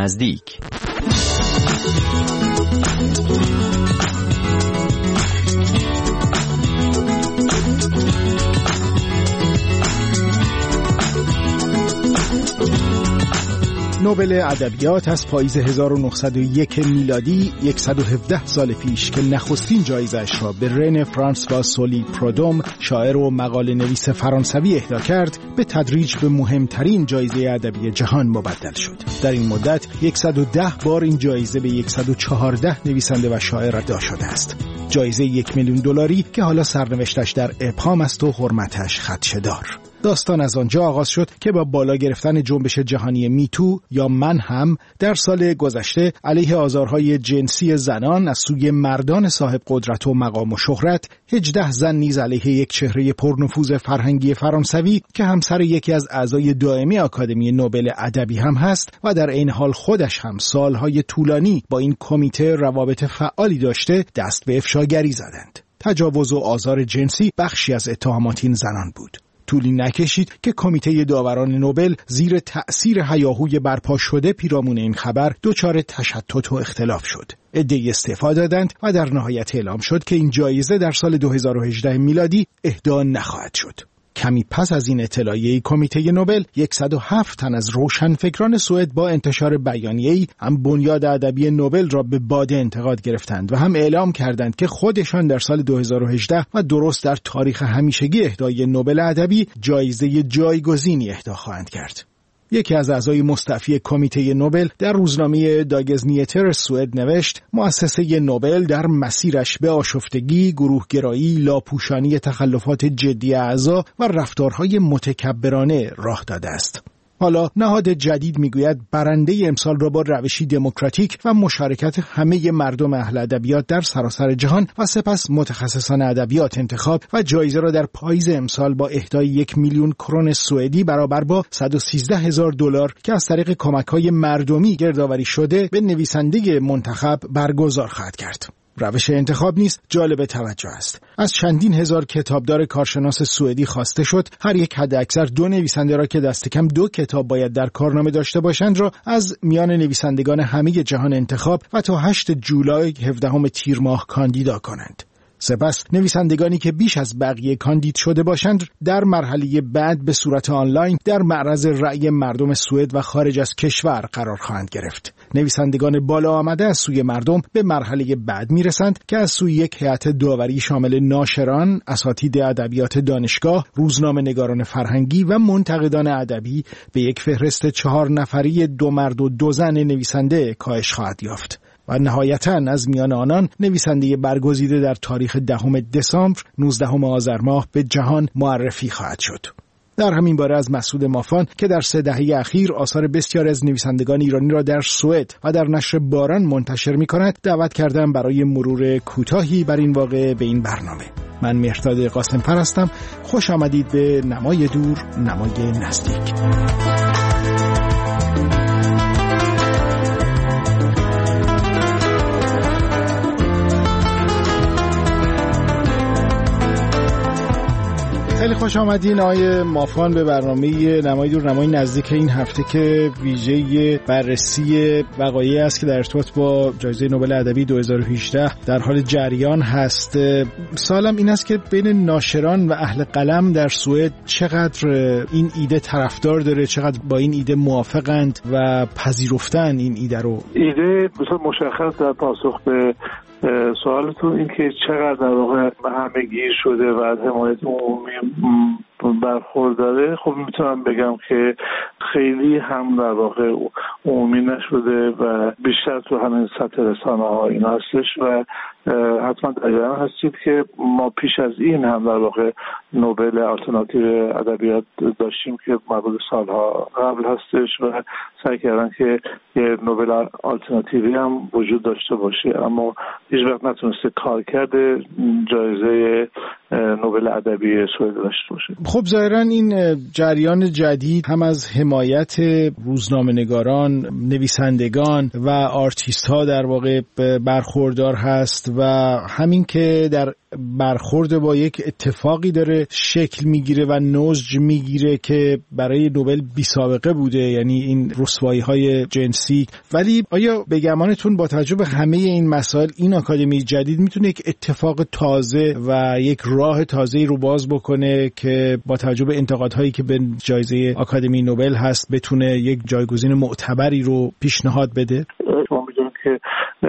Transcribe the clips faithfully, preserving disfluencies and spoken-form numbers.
نزدیک. نوبل ادبیات از پاییز هزار و نهصد و یک میلادی صد و هفده سال پیش که نخستین جایزه‌اش را به رن فرانسوا سولی پرودوم، شاعر و مقاله نویس فرانسوی اهدا کرد، به تدریج به مهمترین جایزه ادبی جهان مبدل شد. در این مدت صد و ده بار این جایزه به صد و چهارده نویسنده و شاعر اهدا شده است. جایزه یک میلیون دلاری که حالا سرنوشتش در ابهام است و حرمتش خدشه‌دار. داستان از آنجا آغاز شد که با بالا گرفتن جنبش جهانی میتو یا من هم در سال گذشته علیه آزارهای جنسی زنان از سوی مردان صاحب قدرت و مقام و شهرت، هجده زن نیز علیه یک چهره پرنفوذ فرهنگی فرانسوی که همسر یکی از اعضای دائمی آکادمی نوبل ادبی هم هست و در این حال خودش هم سالهای طولانی با این کمیته روابط فعالی داشته، دست به افشاگری زدند. تجاوز و آزار جنسی بخشی از اتهامات این زنان بود. طولی نکشید که کمیته داوران نوبل زیر تأثیر هیاهوی برپا شده پیرامون این خبر دچار تشتت و اختلاف شد. عده‌ای استعفا دادند و در نهایت اعلام شد که این جایزه در سال دو هزار و هجده میلادی اهدا نخواهد شد. کمی پس از این اطلاعیه کمیته نوبل صد و هفت تن از روشنفکران سوئد با انتشار بیانیه‌ای هم بنیاد ادبی نوبل را به باد انتقاد گرفتند و هم اعلام کردند که خودشان در سال دو هزار و هجده و درست در تاریخ همیشگی اهدای نوبل ادبی جایزه جایگزینی اهدا خواهند کرد. یکی از اعضای مستعفی کمیته نوبل در روزنامه داگز نیتر سوئد نوشت: مؤسسه نوبل در مسیرش به آشفتگی، گروهگرایی، لاپوشانی تخلفات جدی اعضا و رفتارهای متکبرانه راه داده است. حالا نهاد جدید میگوید برنده امسال را با روشی دموکراتیک و مشارکت همه مردم اهل ادبیات در سراسر جهان و سپس متخصصان ادبیات انتخاب و جایزه را در پاییز امسال با اهدای یک میلیون کرون سوئدی برابر با صد و سیزده هزار دلار که از طریق کمک‌های مردمی گردآوری شده به نویسنده منتخب برگزار خواهد کرد. روش انتخاب نیز جالب توجه است. از چندین هزار کتابدار کارشناس سوئدی خواسته شد هر یک حداکثر دو نویسنده را که دست کم دو کتاب باید در کارنامه داشته باشند را از میان نویسندگان همه جهان انتخاب و تا هشتم جولای هفدهم تیر ماه کاندیدا کنند. سپس نویسندگانی که بیش از بقیه کاندید شده باشند در مرحله بعد به صورت آنلاین در معرض رأی مردم سوئد و خارج از کشور قرار خواهند گرفت. نویسندگان بالا آمده از سوی مردم به مرحله بعد میرسند که از سوی یک هیئت داوری شامل ناشران، اساتید ادبیات دانشگاه، روزنامه‌نگاران فرهنگی و منتقدان ادبی به یک فهرست چهار نفری دو مرد و دو زن نویسنده کاهش خواهد یافت. و نهایتاً از میان آنان نویسنده برگزیده در تاریخ دهم دسامبر نوزدهم آذر ماه به جهان معرفی خواهد شد. در همین باره از مسعود مافان که در سه دهه اخیر آثار بسیار از نویسندگان ایرانی را در سوئد و در نشر باران منتشر می‌کند دعوت کردم برای مرور کوتاهی بر این واقعه به این برنامه. من مهرداد قاسم‌فر هستم. خوش آمدید به نمای دور، نمای نزدیک. خیلی خوش آمدین آقای مافان به برنامه نمای دور نمای نزدیک این هفته که ویژه بررسی وقایعی است که در ارتباط با جایزه نوبل ادبی دو هزار و هجده در حال جریان هست. سوالم این است که بین ناشران و اهل قلم در سوئد چقدر این ایده طرفدار داره، چقدر با این ایده موافقند و پذیرفتن این ایده رو؟ ایده مثلا مشخص در پاسخ به سوالتون این که چقدر در واقع همه‌گیر شده و از حمایت عمومی برخورداره، خب میتونم بگم که خیلی هم در واقع عمومی نشده و بیشتر تو همین سطح رسانه ها این هستش و حتما در جریان هستید که ما پیش از این هم در واقع نوبل آلترناتیو ادبیات داشتیم که مربوط سالها قبل هستش و سعی کردن که یه نوبل آلترناتیوی هم وجود داشته باشه، اما هیچ وقت نتونسته کارکرد جایزه نوبل ادبی سوئد داشته باشه. خب ظاهرا این جریان جدید هم از حمایت روزنامه‌نگاران، نویسندگان و آرتیست ها در واقع برخوردار هست و همین که در برخورد با یک اتفاقی داره شکل میگیره و نضج میگیره که برای نوبل بی سابقه بوده، یعنی این رسوایی‌های جنسی. ولی آیا به گمانتون با توجه به همه این مسائل این آکادمی جدید میتونه یک اتفاق تازه و یک راه تازه‌ای رو باز بکنه که با توجه به انتقادهایی که به جایزه آکادمی نوبل هست بتونه یک جایگزین معتبری رو پیشنهاد بده؟ شما می‌دونید که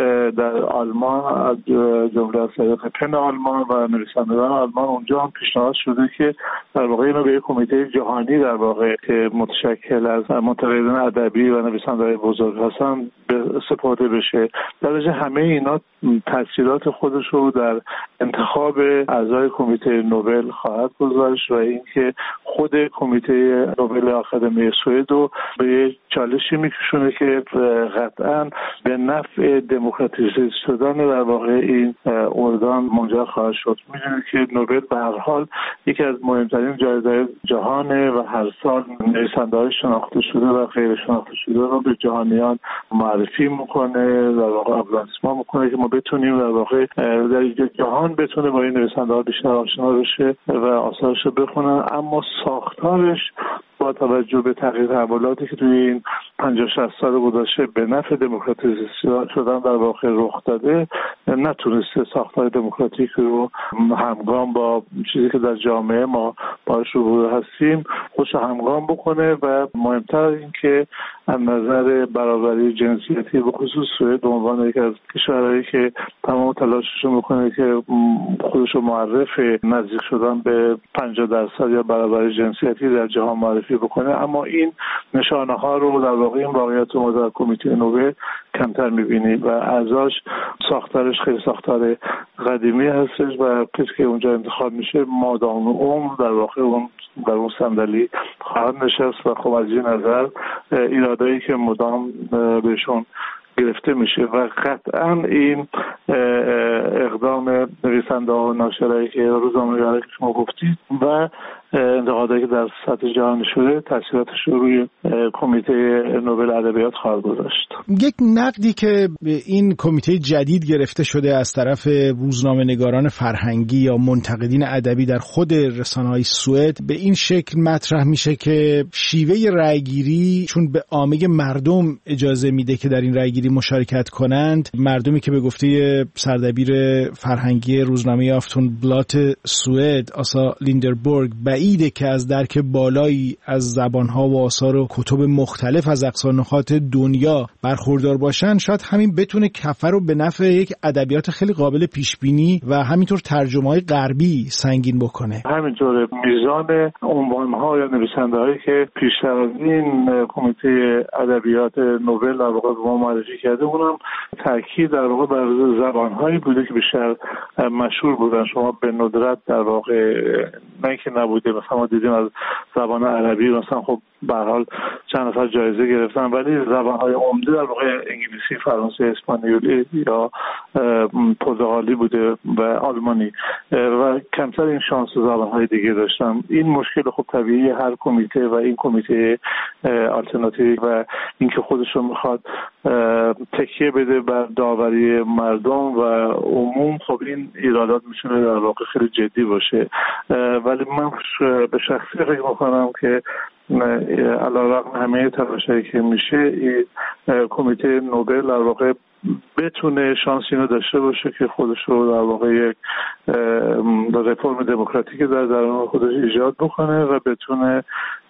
در آلمان از جمله از پن آلمان و نویسندگان آلمان اونجا هم پیشنهاد شده که در واقع اینو به یک کمیته جهانی در واقع که متشکل از منتقدان ادبی و نویسنده‌های بزرگ هستن سپرده بشه. در نتیجه همه اینا تاثیرات خودش رو در انتخاب اعضای کمیته نوبل خواهد گذاشت و اینکه خود کمیته نوبل آکادمی سوئد رو به یک چالشی میکشونه که قطعاً به نفع دموکراتیزه شدن در واقع این ارگان منجر خواهد شد. میدونید که نوبل به هر حال یکی از مهمترین جایزه‌های جهانه و هر سال نویسنده‌های شناخته شده و غیر شناخته شده رو به جهانیان معرفی میکنه، در واقع آپلاسما میکنه که ما بتونیم در واقع در جهان بتونه با این نویسنده‌ها بیشتر آشنا بشه و آثارش رو بخونن. اما ساختارش با توجه به تغییر تحولاتی که توی این پنجاه شصت سال گذشته به نفع دموکراتیزه شدن در واقع رخ داده، نتونسته ساختار دموکراتیک رو همگام با چیزی که در جامعه ما باهاش روبرو هستیم خودش همگام بکنه و مهمتر این که از نظر برابری جنسیتی به خصوص سوئد به عنوان یکی از کشورهایی که تمام تلاشش رو میکنه که خودش رو معرف نزدیک شدن به پنجاه درصد یا برابری جنسیتی در جهان معرفی بکنه، اما این نشانه ها رو در واقع این واقعیت رو در کمیته نوبل کمتر میبینیم و اعضاش ساختارش خیلی ساختار قدیمی هستش و کسی که اونجا انتخاب میشه مادام عمر در واقع اون در اون صندلی خواهد نشست و خب از این نظر ایرادایی که مدام بهشون گرفته میشه و قطعا این اقدام نویسنده ها و ناشرایی که روزنامه‌نگاری که شما گفتید و انتقادایی که در سطح جهانی شده تاثیراتش رو روی کمیته نوبل ادبیات خواهد گذاشت. یک نقدی که این کمیته جدید گرفته شده از طرف روزنامه‌نگاران فرهنگی یا منتقدین ادبی در خود رسانه‌های سوئد به این شکل مطرح میشه که شیوه رأیگیری چون به عامه مردم اجازه میده که در این رأیگیری مشارکت کنند، مردمی که به گفته سردبیر فرهنگی روزنامه آفتونبلات سوئد آسا لیندربورگ بعیده که از درک بالایی از زبانها و آثار و کتب مختلف از اقصا نقاط دنیا برخوردار باشن، شاید همین بتونه کفه رو به نفع یک ادبیات خیلی قابل پیش بینی و همینطور ترجمه‌های غربی سنگین بکنه. همینطوره میزان عنوان‌ها یا نویسنده‌هایی که پیشتر از این کمیته ادبیات نوبل در واقع به ما معرفی کرده اونم تاکید در واقع بر زبان‌هایی بوده که بیشتر مشهور بودن. شما به ندرت در واقع نه که نبوده، مثلا ما دیدیم از زبان عربی مثلا خب به هر حال چند نفر جایزه گرفتن، ولی زبان‌های عمده در واقع انگلیسی، فرانسه، اسپانیولی یا پرتغالی بوده و آلمانی و کمتر این شانس زبان‌های دیگه داشتن. این مشکل خب طبیعی هر کمیته و این کمیته آلترناتیو و اینکه خودش رو میخواد تکیه بده بر داوری مردم و عموم، خب این ایرادات میتونه در واقع خیلی جدی باشه. ولی من به شخصی فکر میکنم که علیرغم همه تلاشایی که میشه این کمیته نوبل در واقع بتونه شانس اینو داشته باشه که خودش رو در واقع یک رفرم دموکراتیک در درون خودش ایجاد بکنه و بتونه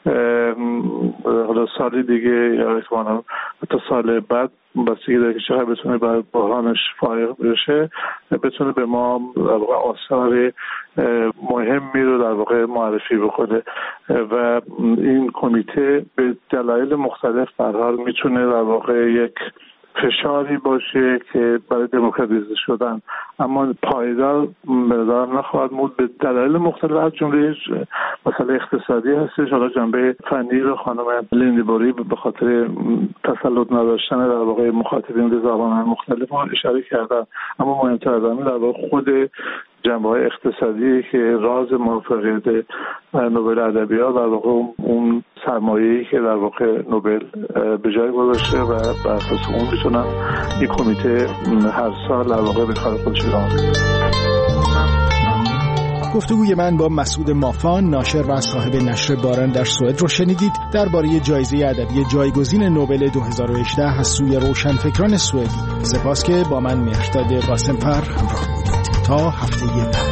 حالا سالی دیگه یا احتمالاً تا سال بعد بستگی داره که چقدر بتونه بر بحرانش فائق بشه، بتونه به ما در واقع آثار مهمی رو در واقع معرفی بکنه و این کمیته به دلایل مختلف در حال میتونه در واقع یک فشاری باشه که برای دموکراتیزه شدن اما پایدار بردار نخواهد بود به دلایل مختلف، از جمله مسئله اقتصادی هستش. حالا جنبه فنی رو خانم لیندبوری به خاطر تسلط نداشتن در واقع مخاطبین به زبان‌های مختلف ما اشاره کردن، اما مهمتر از همه در واقع خود جنبه‌های اقتصادی که راز موفقیت نوبل ادبیات در واقع اون سرمایه‌ای که در واقع نوبل به جای گذاشته و بر اساس اون میتونن یک کمیته هر سال در واقع به کار خودش ادامه بده. گفتگوی من با مسعود مافان، ناشر و صاحب نشر باران در سوئد رو شنیدید درباره جایزه ادبی جایگزین نوبل دو هزار و هجده از سوی روشنفکران سوئدی. سپاس که با من مهرداد قاسمفر همراه بودید. تا هفته بعد.